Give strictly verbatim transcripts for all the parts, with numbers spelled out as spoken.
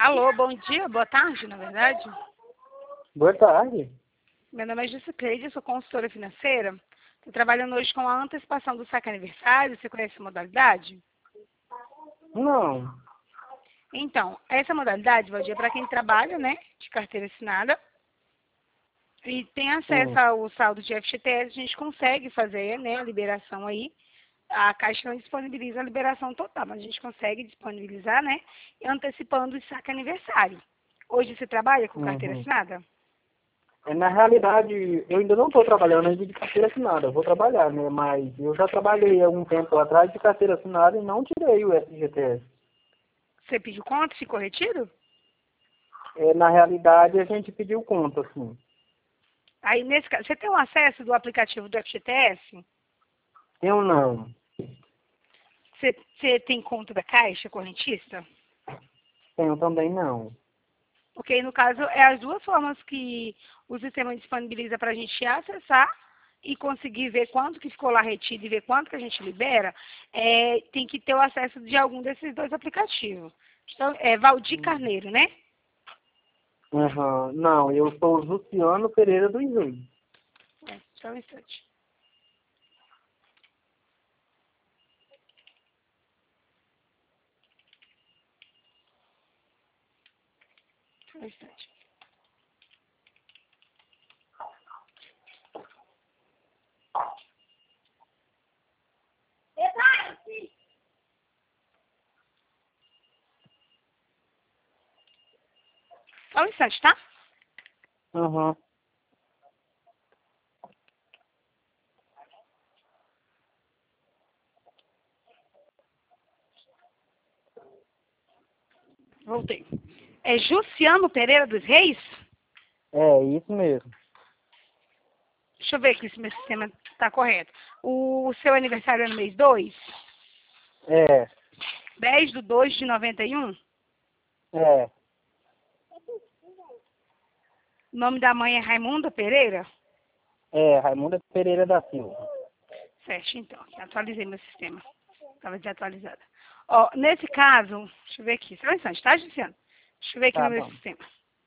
Alô, bom dia, boa tarde, na verdade. Boa tarde. Meu nome é Jusicleide, eu sou consultora financeira. Estou trabalhando hoje com a antecipação do saque aniversário. Você conhece a modalidade? Não. Então, essa modalidade, Valdir, é para quem trabalha, né, de carteira assinada e tem acesso Hum. ao saldo de F G T S, a gente consegue fazer, né, a liberação aí. A Caixa não disponibiliza a liberação total, mas a gente consegue disponibilizar, né, antecipando o saque aniversário. Hoje você trabalha com carteira Uhum. assinada? É, na realidade, eu ainda não estou trabalhando ainda de carteira assinada. Eu vou trabalhar, né? Mas eu já trabalhei há um tempo atrás de carteira assinada e não tirei o F G T S. Você pediu conta, ficou retido? É, na realidade, a gente pediu conta, assim. Aí, nesse caso, você tem o acesso do aplicativo do F G T S? Eu não. Você, você tem conta da Caixa correntista? Tenho também não. Porque, no caso, é as duas formas que o sistema disponibiliza para a gente acessar e conseguir ver quanto que ficou lá retido e ver quanto que a gente libera, é, tem que ter o acesso de algum desses dois aplicativos. Então, é Valdir Carneiro, né? Uhum. Não, eu sou Luciano Pereira dos Reis. É, só um instante. Só um instante. Só um instante, tá? Uhum. Voltei. É Juciano Pereira dos Reis? É, isso mesmo. Deixa eu ver aqui se meu sistema está correto. O seu aniversário é no mês dois? É, dez de dois de noventa e um? é. O nome da mãe é Raimunda Pereira? É, Raimunda Pereira da Silva. Certo, então. Atualizei meu sistema. Estava desatualizada. Ó, nesse caso, deixa eu ver aqui. Só um instante, tá, Luciano? Deixa eu ver aqui Tá no meu bom. sistema.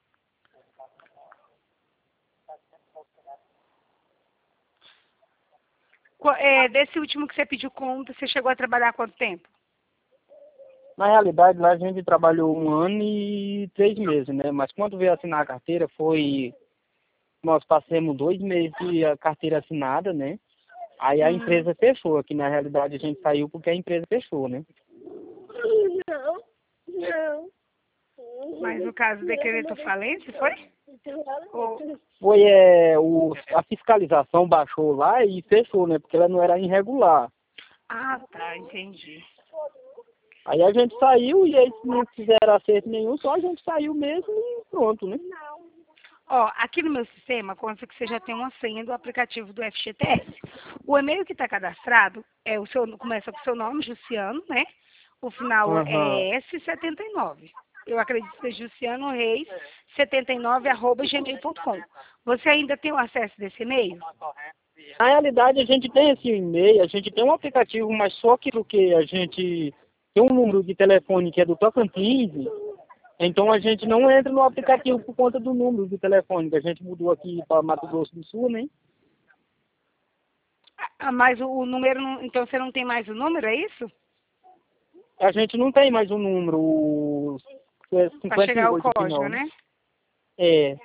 Qu- é, desse último que você pediu conta, você chegou a trabalhar há quanto tempo? Na realidade, lá a gente trabalhou um ano e três meses, né? Mas quando veio assinar a carteira, foi... Nós passamos dois meses de a carteira assinada, né? Aí a Hum, empresa fechou, que na realidade a gente saiu porque a empresa fechou, né? Não, não. mas no caso, decreto falência, foi? Ou... Foi é, o, a fiscalização baixou lá e fechou, né? Porque ela não era irregular. Ah, tá, entendi. Aí a gente saiu e eles não fizeram acerto nenhum, só a gente saiu mesmo e pronto, né? Ó, aqui no meu sistema consta que você já tem uma senha do aplicativo do F G T S. O e-mail que está cadastrado é o seu, começa com o seu nome, Juciano, né? O final Aham. é S setenta e nove. Eu acredito que seja Juciano Reis setenta e nove arroba gmail ponto com. Você ainda tem o acesso desse e-mail? Na realidade, a gente tem esse e-mail, a gente tem um aplicativo, mas só que o que a gente tem um número de telefone que é do Tocantins, então a gente não entra no aplicativo por conta do número de telefone, que a gente mudou aqui para Mato Grosso do Sul, né? Ah, mas o, o número, não, então você não tem mais o número, é isso? A gente não tem mais um número, o é Para chegar o cinquenta e oito código, final, né? né? É,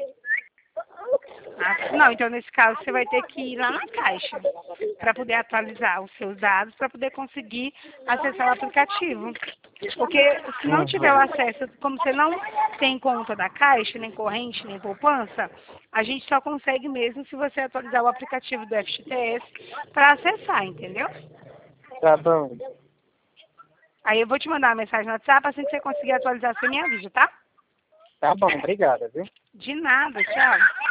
Ah, não, então nesse caso você vai ter que ir lá na Caixa para poder atualizar os seus dados, para poder conseguir acessar o aplicativo. Porque se não tiver o aham. acesso, como você não tem conta da Caixa, nem corrente, nem poupança, a gente só consegue mesmo se você atualizar o aplicativo do F G T S para acessar, entendeu? Tá bom. Aí eu vou te mandar uma mensagem no WhatsApp, assim que você conseguir atualizar, você me avisa, tá? Tá bom, obrigada, viu? De nada, tchau.